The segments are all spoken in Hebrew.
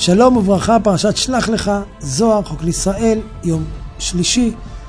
שלום וברכה, פרשת שלח לך, זוהר, חוק לישראל, יום שלישי.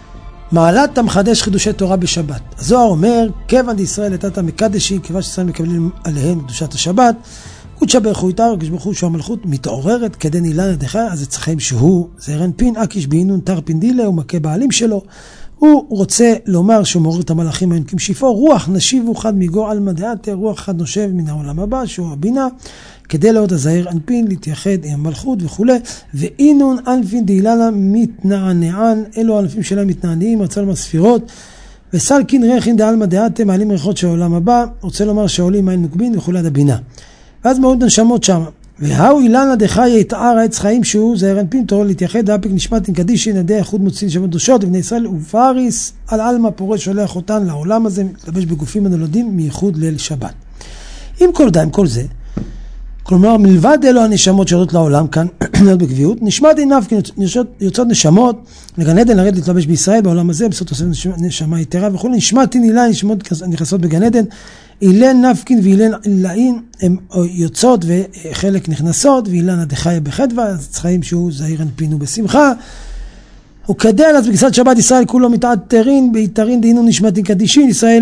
מעלת המחדש חידושי תורה בשבת. הזוהר אומר, כיוון דישראל לתת מקדשים, כיוון שישראל מקבלים עליהם קדושת השבת, קודשא בריך הוא איתר, הקדוש ברוך הוא שהוא המלכות מתעוררת כדין אילן ידך, אז אצלכם שהוא זעיר אנפין, אקיש בעינון תרפין דילה, הוא מכה בעלים שלו. הוא רוצה לומר שהוא מעורר את המלאכים היונקים שיפור, רוח נשיבו חד מגו על מדעתה, רוח חד נושב מן העולם הבא, שהוא הבינה, כדי לאות הזעיר אנפין, להתייחד עם המלכות וכו'. ואינון אלפין דהיללה מתנענען, אלו האלפים שלהם מתנענעים, רצה לומר ספירות, וסלקין ריחין דעל מדעתה, מעלים ריחות של העולם הבא, רוצה לומר שעולים מים נוקבין וכו' עד הבינה. ואז מאוד נשמות שם. והאו אילן לדחי יתאר העץ חיים שהוא זעיר אנפין תורה להתייחד ואפיק נשמת קדישין ידי איחוד מוצאים נשמות קדושות לבני ישראל ופאריס על אלמה פורש שולח אותן לעולם הזה מתלבש בגופים הנולדים מייחוד ליל שבת. עם כל זה, כלומר מלבד אלו הנשמות שיורדות לעולם כאן בקביעות, נשמת נפקין יוצאות נשמות לגן עדן לרדת להתלבש בישראל בעולם הזה בסוד תוספת נשמה יתרה וכו'. נשמת נילה נשמות נכנסות בגן עדן, אילן נפקין ואילן אילאין הם יוצאות וחלק נכנסות, ואילן הדחיה בחדווה, אז צריכים שהוא זעיר אנפין ובשמחה. וכדל, אז בגסת שבת ישראל כולו מתעתרין, ביתרין דהינו נשמתין קדישין, ישראל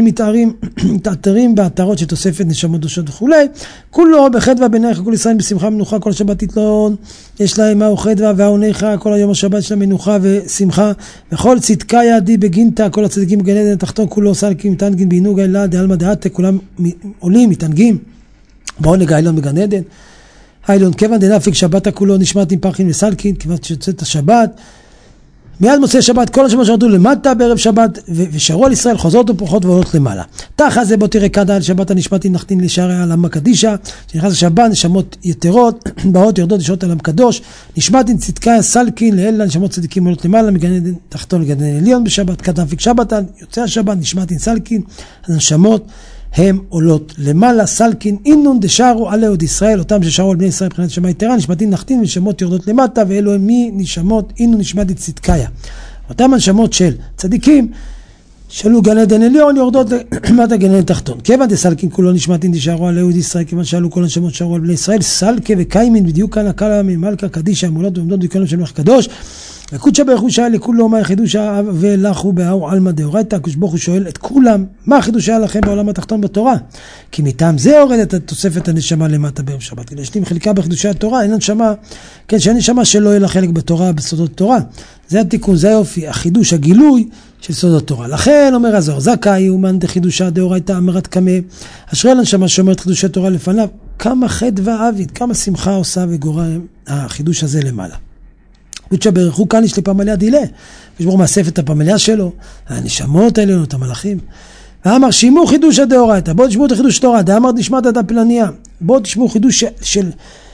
מתעתרים בעתרות שתוספת נשמות קדושות וכו'. כולו בחדווה בנייך כל ישראל בשמחה מנוחה, כל השבת תתלון, יש להם מהו חדווה והעונך, כל היום השבת שלהם מנוחה ושמחה, וכל צדקה יעדי בגינתה, כל הצדקים בגן עדן התחתון כולו סלקים מתענגין בעינוג אלה דעלמא דעתה, כולם עולים, מתענגים, בעונג האילון בגן עדן. האילון כיוון דנפיק שבת כולו נשמת עם פרחין וסלקין, כיוון שיוצאת השבת, מיד מוצאי שבת, כל השמות שרדו למטה בערב שבת, ושרו על ישראל חוזרות ופורחות ועולות למעלה. תחת זה בוא תראה כדה על שבת הנשמתים נחתין לשערי העלמה קדישה, שנכנס לשבת נשמות יתרות, באות יורדות ישרות עלם קדוש, נשמתים צדקה סלקין לאלה נשמות צדיקים עולות למעלה, מגן עדן תחתון לגן עדן עליון בשבת, כתנפיק שבתן, יוצא השבת נשמתים סלקין, הנשמות הם עולות למעלה, סלקין אינון דשארו עלי עוד ישראל, אותם ששארו על בני ישראל מבחינת נשמה יתרה, נשמתים נחתין ונשמות יורדות למטה, ואלו הם מי נשמות אינון נשמתית צדקיה. אותם הנשמות של צדיקים, שלו גן עדן עליון יורדות למטה גן עדן תחתון. כיוון דסלקין כולו נשמתין דשארו עלי עוד ישראל, כיוון שעלו כל הנשמות ששארו על בני ישראל, סלקה וקיימין בדיוק כאן הקלה ממלכה קדישה, המולות ועומדות בדיוקנו של מלך קדוש, וקודשא בריך הוא שאל לכולו מה החידוש ולכו בהאו עלמא דאורייתא, הקדוש ברוך הוא שואל את כולם מה החידוש היה לכם בעולם התחתון בתורה, כי מטעם זה הורדת תוספת הנשמה למטה בערב שבת, כדי להשלים חלקה בחידושי התורה, אין נשמה, כן, שאין נשמה שלא יהיה לה חלק בתורה בסודות התורה, זה התיקון, זה היופי, החידוש, הגילוי של סודות התורה. לכן אומר הזוהר, זכאי אומן דחידושא דאורייתא אמרת קמא, אשרי לנשמה שאומרת חידושי תורה לפניו, כמה חדווה אביד, כמה שמחה עושה וגורם החידוש הזה למעלה. קודשא בריך הוא כאן יש לפמליה דילה, יש ברוך מאסף את הפמליה שלו, הנשמות האלה, את המלאכים, ואמר שימו חידוש הדאורייתא, בואו תשמעו את החידוש תורה, דאמר נשמעת את הפלניה, בואו תשמעו חידוש של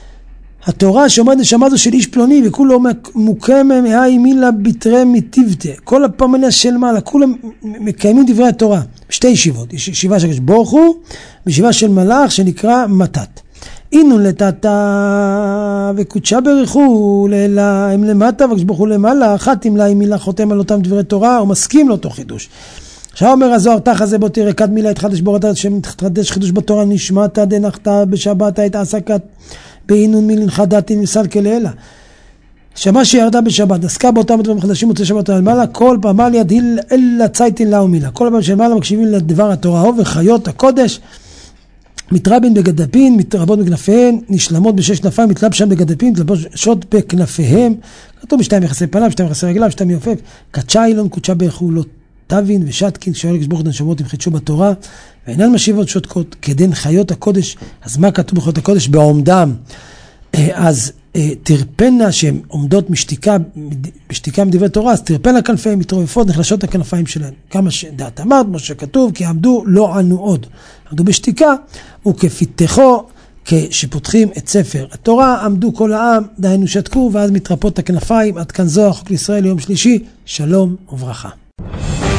התורה שאומרת נשמה זו של איש פלוני, וכולו מוקם מהי מילה ביטרה מטיבתה, כל הפמליה של מעלה, כולם מקיימים דברי התורה, שתי ישיבות, יש ישיבה של ברוך הוא, וישיבה של מלאך שנקרא מתת. אינון לטאטה וקודשא בריך הוא הם למטה וקדוש ברוך הוא למעלה, אחת אם לה עם מילה חותם על אותם דברי תורה או מסכים לאותו חידוש. עכשיו אומר הזוהר, תחת זה בוא תראה כד מילה התחדש בורתה שמתחדש חידוש בתורה, נשמעת דנחתה בשבת היית עסקת באינון מילין חדתין וסלקה לאלה, שמה שירדה בשבת עסקה באותם דברים חדשים מוצא שבת על מעלה, כל פעם על יד אלא צייתין לה ומילה, כל פעם שלמעלה מקשיבים לדבר התורה וחיות הקודש מתרבין בגדפין, מתרבות בכנפיהן, נשלמות בשש כנפיים, מתלבשם בגדפין, מתלבשות בכנפיהם, כתוב בשתיים יחסי פניו, שתיים יחסי רגליו, שתיים יופף, קדשה אילון, קודשה בריך הוא לא תבין ושתקין, שואל הקדוש ברוך הוא הנשמות הם חידשו בתורה, ואינן משיבות שותקות, כדין חיות הקודש. אז מה כתוב בחיות הקודש? בעומדם, אז תרפנה שהן עומדות בשתיקה מדברי תורה, אז תרפנה כנפיהם, מתרופפות, נחלשות הכנפיים שלהן. כמה שדעת אמרת, כמו שכתוב, כי עמדו לא ענו עוד. עמדו בשתיקה, וכפיתחו, כשפותחים את ספר התורה, עמדו כל העם, דהיינו שתקו, ואז מתרפות הכנפיים. עד כאן זוהר, חוק לישראל, יום שלישי, שלום וברכה.